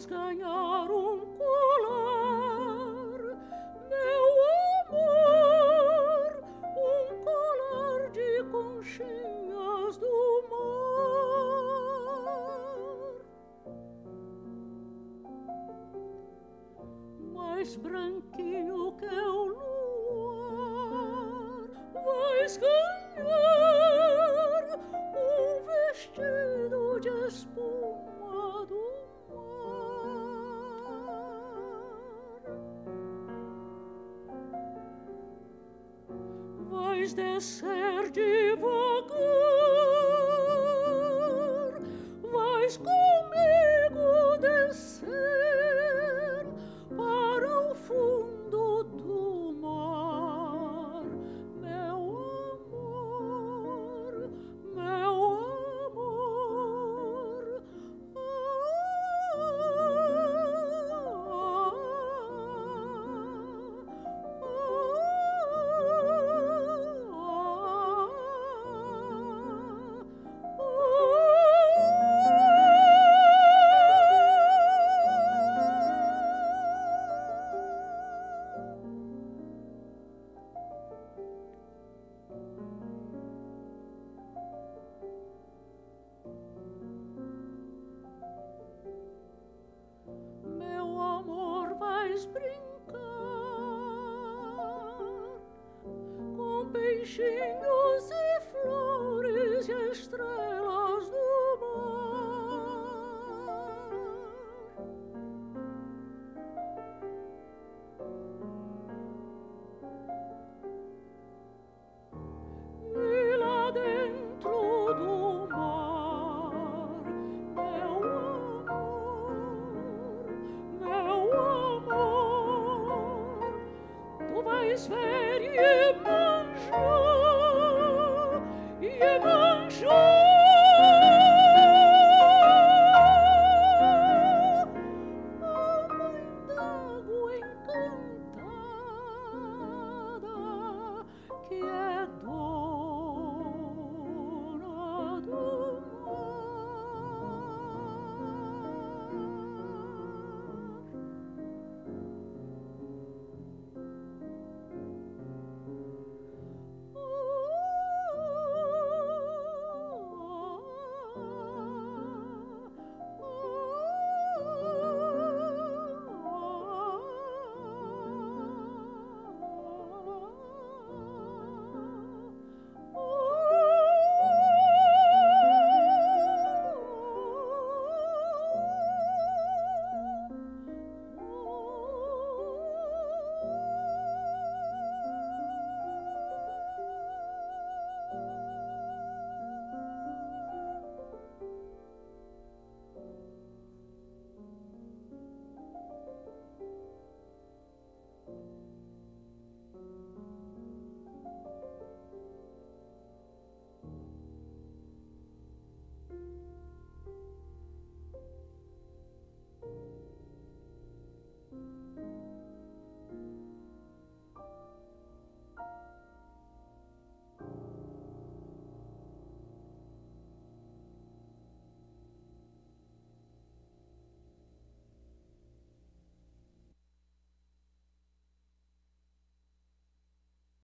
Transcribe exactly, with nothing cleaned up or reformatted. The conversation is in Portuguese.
vais ganhar um colar, meu amor, um colar de conchinhas do mar. Mais branquinho que o luar, vais ganhar um vestido de espuma do mar. Vais descer devagar, vais comigo descer para o fundo do mar, meu amor, meu amor. Meu amor, vais brincar com peixinhos e flores e estrelas do mar. E lá dentro do mar, meu amor, meu amor, tu vais ver Iemanjá, Iemanjá. A mãe d'água encantada, que é dona